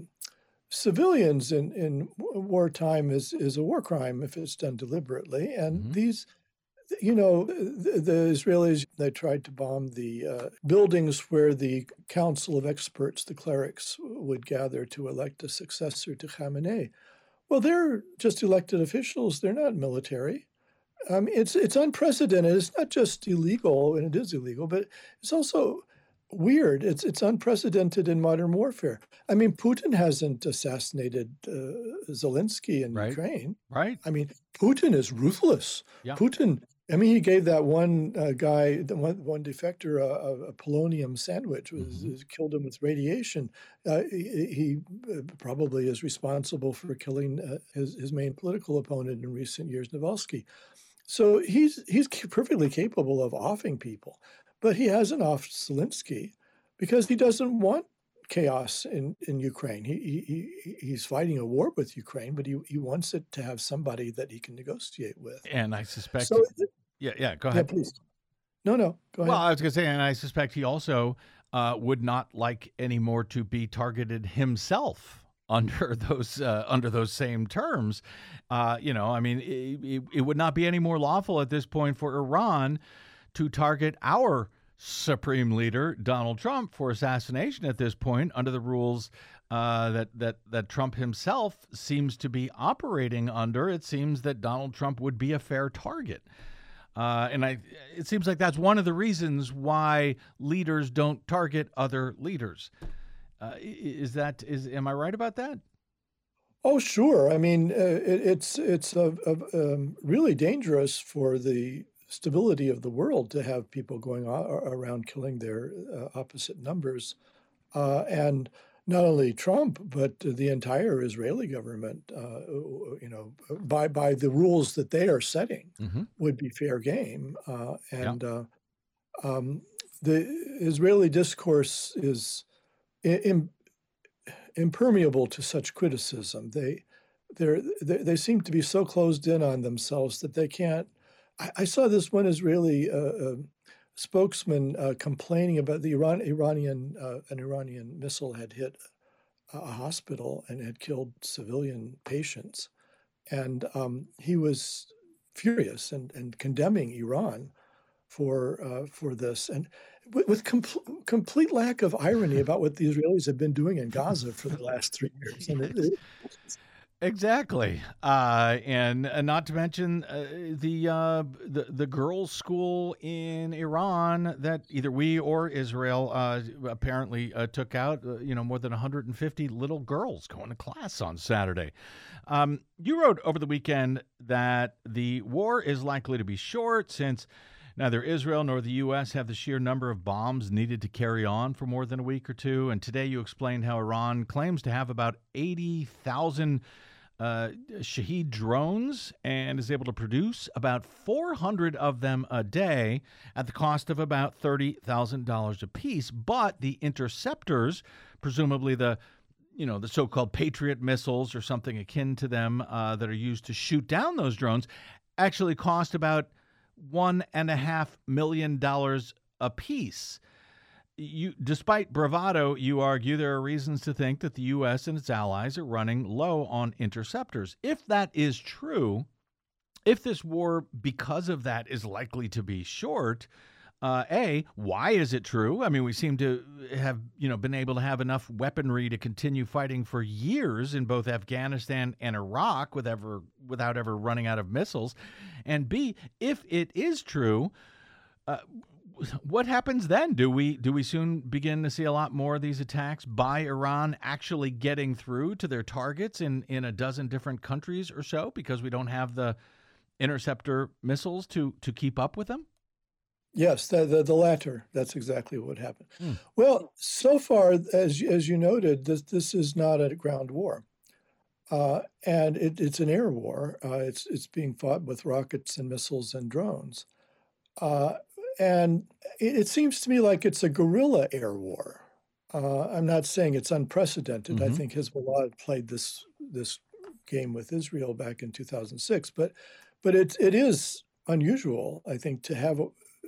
civilians in, in wartime is, is a war crime if it's done deliberately. And Mhm. these, you know, the, the Israelis, they tried to bomb the uh, buildings where the council of experts, the clerics, would gather to elect a successor to Khamenei. Well, they're just elected officials. They're not military. Um, it's it's unprecedented. It's not just illegal, and it is illegal, but it's also weird. It's it's unprecedented in modern warfare. I mean, Putin hasn't assassinated uh, Zelensky in Right. Ukraine. Right? I mean, Putin is ruthless. Yeah. Putin, I mean, he gave that one uh, guy, the one, one defector, a, a polonium sandwich, was, Mhm. was killed him with radiation. Uh, he, he uh, probably is responsible for killing uh, his, his main political opponent in recent years, Navalny. So he's he's ca- perfectly capable of offing people, but he hasn't offed Zelensky because he doesn't want chaos in, in Ukraine. He, he he he's fighting a war with Ukraine, but he, he wants it to have somebody that he can negotiate with. And I suspect, So yeah, yeah, go yeah, ahead. please. No, no, go Well, ahead. I was going to say, and I suspect he also uh, would not like anymore to be targeted himself under those uh, under those same terms. Uh, you know, I mean, it, it, it would not be any more lawful at this point for Iran to target our supreme leader, Donald Trump, for assassination at this point under the rules uh, that that that Trump himself seems to be operating under. It seems that Donald Trump would be a fair target. Uh, and I, it seems like that's one of the reasons why leaders don't target other leaders. Uh, i- is that is am I right about that? Oh, sure. I mean, uh, it, it's it's uh, uh, um, really dangerous for the stability of the world to have people going a- around killing their uh, opposite numbers. Uh, and not only Trump, but the entire Israeli government, uh, you know, by by the rules that they are setting, Mm-hmm. would be fair game. Uh, Yeah. and uh, um, the Israeli discourse is im- impermeable to such criticism. They they're, they they seem to be so closed in on themselves that they can't. I, I saw this one Israeli uh, uh, spokesman uh, complaining about the Iran Iranian uh, an Iranian missile had hit a a hospital and had killed civilian patients, and um, he was furious and, and condemning Iran for uh, for this, and with, with com- complete lack of irony about what the Israelis have been doing in Gaza for the last three years. And it, it, Exactly, uh, and uh, not to mention uh, the uh, the the girls' school in Iran that either we or Israel uh, apparently uh, took out. Uh, you know, more than one hundred fifty little girls going to class on Saturday. Um, you wrote over the weekend that the war is likely to be short since neither Israel nor the U S have the sheer number of bombs needed to carry on for more than a week or two. And today you explained how Iran claims to have about eighty thousand Uh, Shahed drones and is able to produce about four hundred of them a day at the cost of about thirty thousand dollars a piece. But the interceptors, presumably the you know, the so-called Patriot missiles or something akin to them uh, that are used to shoot down those drones, actually cost about one and a half million dollars a piece. You, despite bravado, you argue there are reasons to think that the U S and its allies are running low on interceptors. If that is true, if this war, because of that, is likely to be short, uh, A, why is it true? I mean, we seem to have, you know, been able to have enough weaponry to continue fighting for years in both Afghanistan and Iraq with ever, without ever running out of missiles. And B, if it is true, uh, what happens then? Do we do we soon begin to see a lot more of these attacks by Iran actually getting through to their targets in, in a dozen different countries or so because we don't have the interceptor missiles to, to keep up with them? yes, the, the the latter. That's exactly what happened. Hmm. Well, so far, as as you noted, this this is not a ground war, uh, and it, it's an air war. Uh, it's it's being fought with rockets and missiles and drones. Uh, And it, it seems to me like it's a guerrilla air war. Uh, I'm not saying it's unprecedented. Mhm. I think Hezbollah played this this game with Israel back in two thousand six, but but it it is unusual, I think, to have a,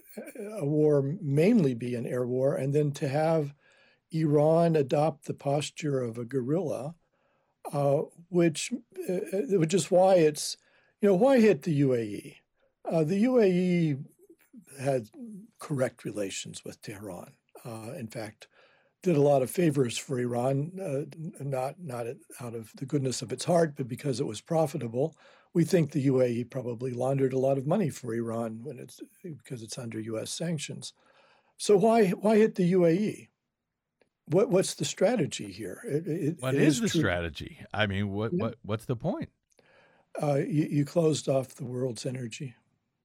a war mainly be an air war, and then to have Iran adopt the posture of a guerrilla, uh, which uh, which is why it's you know why hit the U A E. Uh, the U A E had correct relations with Tehran. Uh, in fact, did a lot of favors for Iran, uh, not not out of the goodness of its heart, but because it was profitable. We think the U A E probably laundered a lot of money for Iran when it's because it's under U S sanctions. So why why hit the U A E? What what's the strategy here? It, it, What it is the true. strategy? I mean, what, Yeah. what what's the point? Uh, you, you closed off the world's energy.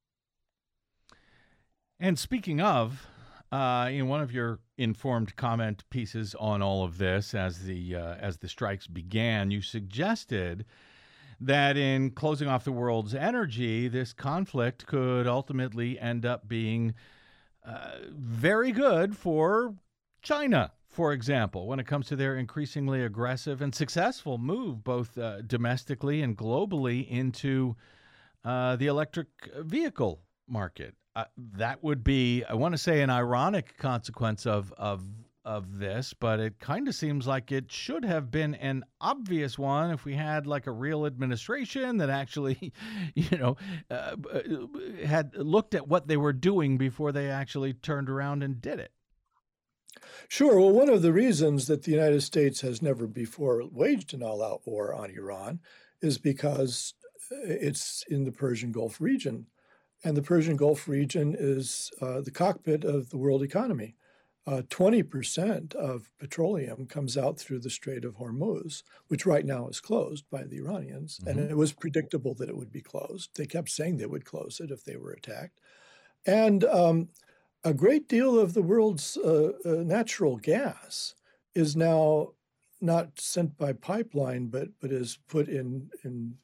And speaking of, uh, in one of your informed comment pieces on all of this, as the uh, as the strikes began, you suggested that in closing off the world's energy, this conflict could ultimately end up being uh, very good for China, for example, when it comes to their increasingly aggressive and successful move, both uh, domestically and globally, into uh, the electric vehicle market. Uh, that would be, I want to say, an ironic consequence of of of this, but it kind of seems like it should have been an obvious one if we had like a real administration that actually, you know, uh, had looked at what they were doing before they actually turned around and did it. Sure. Well, one of the reasons that the United States has never before waged an all-out war on Iran is because it's in the Persian Gulf region. And the Persian Gulf region is uh, the cockpit of the world economy. Uh, twenty percent of petroleum comes out through the Strait of Hormuz, which right now is closed by the Iranians. Mhm. And it was predictable that it would be closed. They kept saying they would close it if they were attacked. And um, a great deal of the world's uh, uh, natural gas is now not sent by pipeline, but but is put in in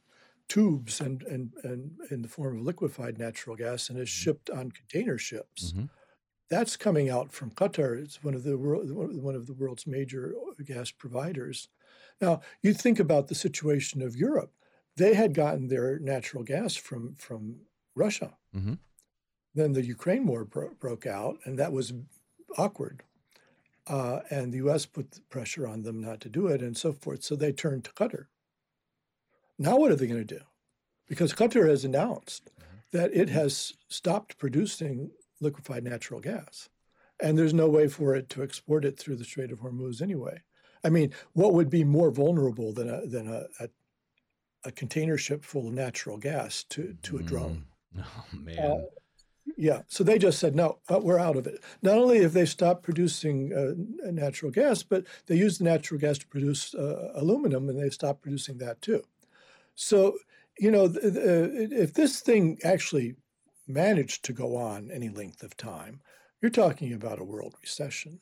tubes and, and, and in the form of liquefied natural gas and is shipped on container ships. Mm-hmm. That's coming out from Qatar. It's one of the world, one of the world's major gas providers. Now, you think about the situation of Europe. They had gotten their natural gas from, from Russia. Mm-hmm. Then the Ukraine war bro- broke out, and that was awkward. Uh, and the U S put pressure on them not to do it and so forth. So they turned to Qatar. Now what are they going to do? Because Qatar has announced that it has stopped producing liquefied natural gas. And there's no way for it to export it through the Strait of Hormuz anyway. I mean, what would be more vulnerable than a than a, a, a container ship full of natural gas to, to a drone? Mm. Oh, man. Uh, yeah, so they just said, no, uh, we're out of it. Not only have they stopped producing uh, natural gas, but they use the natural gas to produce uh, aluminum, and they stopped producing that too. So, you know, th- th- if this thing actually managed to go on any length of time, you're talking about a world recession.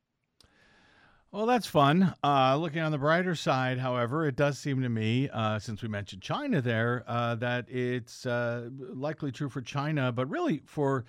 Well, that's fun. Uh, looking on the brighter side, however, it does seem to me, uh, since we mentioned China there, uh, that it's uh, likely true for China, but really for,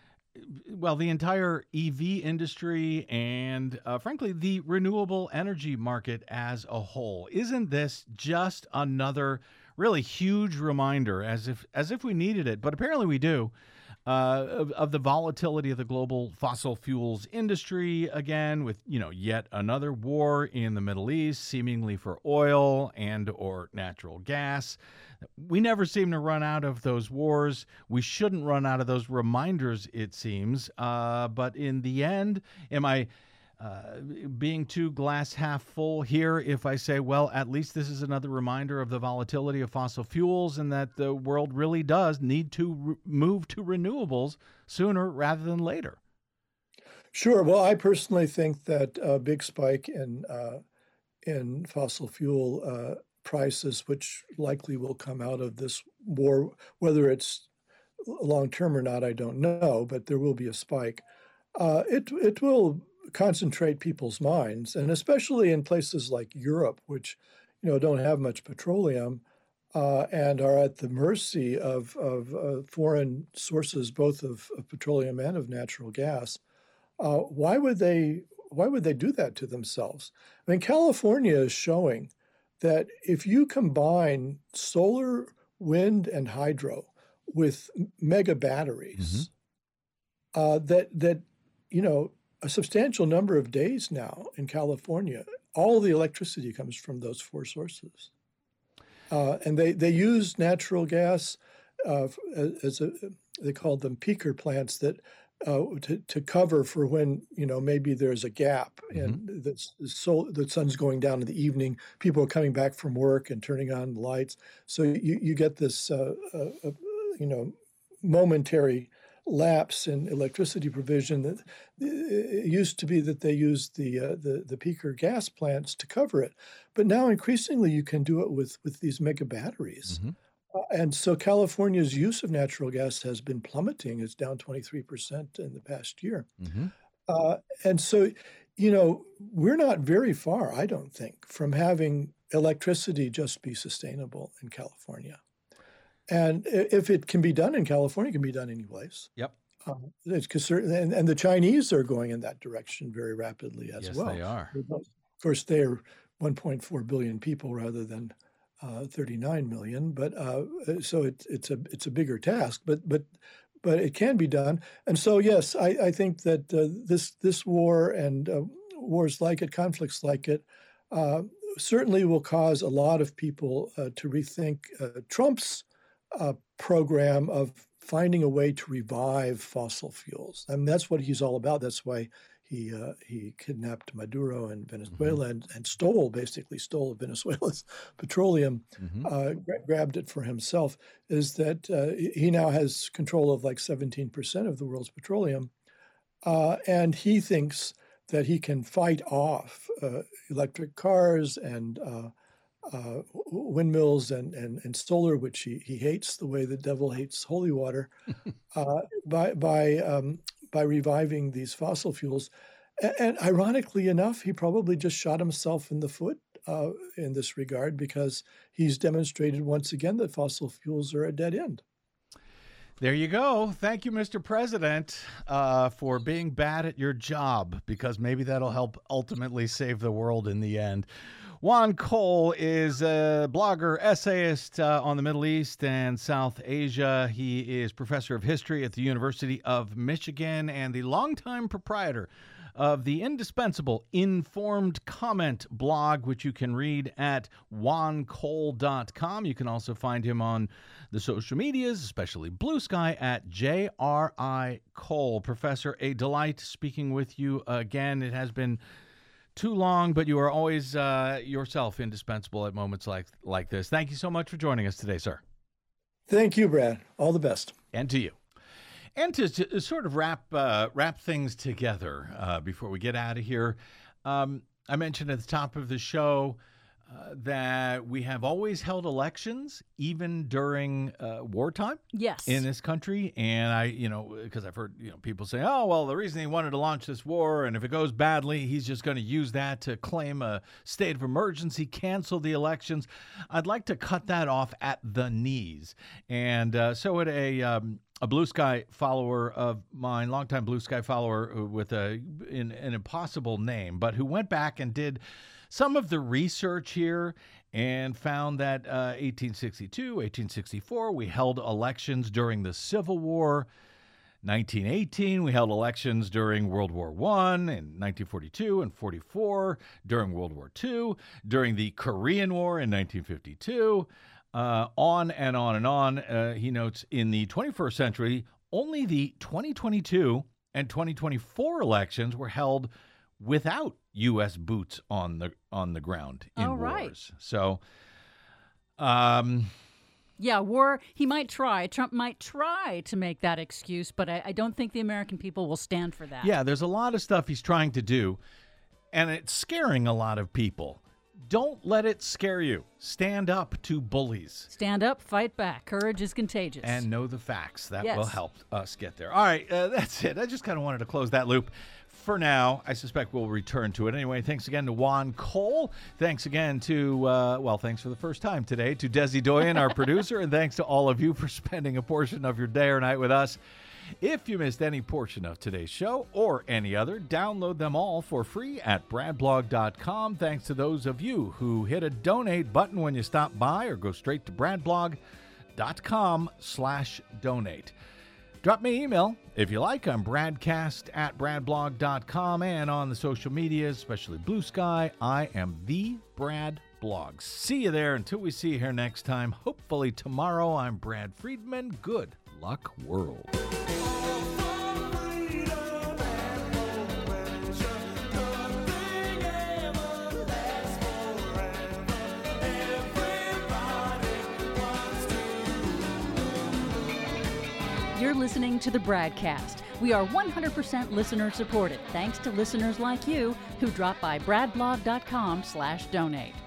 well, the entire E V industry and, uh, frankly, the renewable energy market as a whole. Isn't this just another really huge reminder, as if as if we needed it, but apparently we do, uh, of, of the volatility of the global fossil fuels industry, again, with, you know, yet another war in the Middle East, seemingly for oil and or natural gas. We never seem to run out of those wars. We shouldn't run out of those reminders, it seems. Uh, but in the end, am I uh, being too glass half full here if I say, well, at least this is another reminder of the volatility of fossil fuels and that the world really does need to re- move to renewables sooner rather than later? Sure. Well, I personally think that a big spike in uh, in fossil fuel uh, prices, which likely will come out of this war, whether it's long term or not, I don't know, but there will be a spike. Uh, it it will concentrate people's minds, and especially in places like Europe, which, you know, don't have much petroleum uh, and are at the mercy of of uh, foreign sources, both of, of petroleum and of natural gas. Uh, why would they? Why would they do that to themselves? I mean, California is showing that if you combine solar, wind, and hydro with mega batteries, mm-hmm. uh, that that you know. a substantial number of days now in California, all the electricity comes from those four sources. Uh, and they, they use natural gas uh, as a, they call them peaker plants that uh, to, to cover for when, you know, maybe there's a gap mm-hmm. and the, so, the sun's going down in the evening, people are coming back from work and turning on the lights. So you, you get this, uh, uh, uh, you know, momentary lapse in electricity provision. That it used to be that they used the uh, the the peaker gas plants to cover it, but now increasingly you can do it with with these mega batteries. Mm-hmm. Uh, and so California's use of natural gas has been plummeting. It's down twenty-three percent in the past year. Mm-hmm. Uh, and so, you know, we're not very far, I don't think, from having electricity just be sustainable in California. And if it can be done in California, it can be done any place. Yep. Um, it's, and, and the Chinese are going in that direction very rapidly as yes, well. Yes, they are. Of course, they're one point four billion people rather than uh, thirty-nine million. But uh, so it, it's a it's a bigger task. But but but it can be done. And so yes, I, I think that uh, this this war and uh, wars like it, conflicts like it, uh, certainly will cause a lot of people uh, to rethink uh, Trump's Uh, program of finding a way to revive fossil fuels. I mean, that's what he's all about. That's why he uh, he kidnapped Maduro in Venezuela mm-hmm. and, and stole, basically stole Venezuela's petroleum, mm-hmm. uh, gra- grabbed it for himself, is that uh, he now has control of like seventeen percent of the world's petroleum. Uh, and he thinks that he can fight off uh, electric cars and uh, Uh, windmills and, and, and solar, which he, he hates the way the devil hates holy water, uh, by by um, by reviving these fossil fuels. And, and ironically enough, he probably just shot himself in the foot uh, in this regard because he's demonstrated once again that fossil fuels are a dead end. There you go. Thank you, Mister President, uh, for being bad at your job, because maybe that'll help ultimately save the world in the end. Juan Cole is a blogger, essayist uh, on the Middle East and South Asia. He is professor of history at the University of Michigan and the longtime proprietor of the indispensable Informed Comment blog, which you can read at juan cole dot com. You can also find him on the social medias, especially Blue Sky, at J R I Cole. Professor, a delight speaking with you again. It has been too long, but you are always uh, yourself indispensable at moments like like this. Thank you so much for joining us today, sir. Thank you, Brad. All the best. And to you. And to, to sort of wrap uh, wrap things together uh, before we get out of here, um, I mentioned at the top of the show uh, that we have always held elections, even during uh, wartime. Yes. In this country. And I, you know, because I've heard, you know, people say, oh, well, the reason he wanted to launch this war, and if it goes badly, he's just going to use that to claim a state of emergency, cancel the elections. I'd like to cut that off at the knees. And uh, so at a... Um, A Blue Sky follower of mine, longtime Blue Sky follower with a in, an impossible name, but who went back and did some of the research here and found that uh, eighteen sixty-two, eighteen sixty-four, we held elections during the Civil War. nineteen eighteen, we held elections during World War One, in nineteen forty-two and forty-four, during World War Two, during the Korean War in nineteen fifty-two. Uh, on and on and on. Uh, he notes, in the twenty-first century, only the twenty twenty-two and twenty twenty-four elections were held without U S boots on the on the ground in Oh, right. wars. So, um, Yeah, war, he might try. Trump might try to make that excuse, but I, I don't think the American people will stand for that. yeah, there's a lot of stuff he's trying to do, and it's scaring a lot of people. Don't let it scare you. Stand up to bullies. Stand up, fight back. Courage is contagious. And know the facts. That Yes. will help us get there. All right, uh, that's it. I just kind of wanted to close that loop. For now, I suspect we'll return to it. Anyway, thanks again to Juan Cole. Thanks again to, uh, well, thanks for the first time today, to Desi Doyen, our producer. And thanks to all of you for spending a portion of your day or night with us. If you missed any portion of today's show or any other, download them all for free at brad blog dot com. Thanks to those of you who hit a donate button when you stop by, or go straight to brad blog dot com slash donate. Drop me an email if you like. I'm bradcast at brad blog dot com, and on the social medias, especially Blue Sky, I am the Brad Blog. See you there. Until we see you here next time, hopefully tomorrow, I'm Brad Friedman. Good luck, world. You're listening to the Bradcast. We are one hundred percent listener supported, thanks to listeners like you who drop by brad blog dot com slash donate.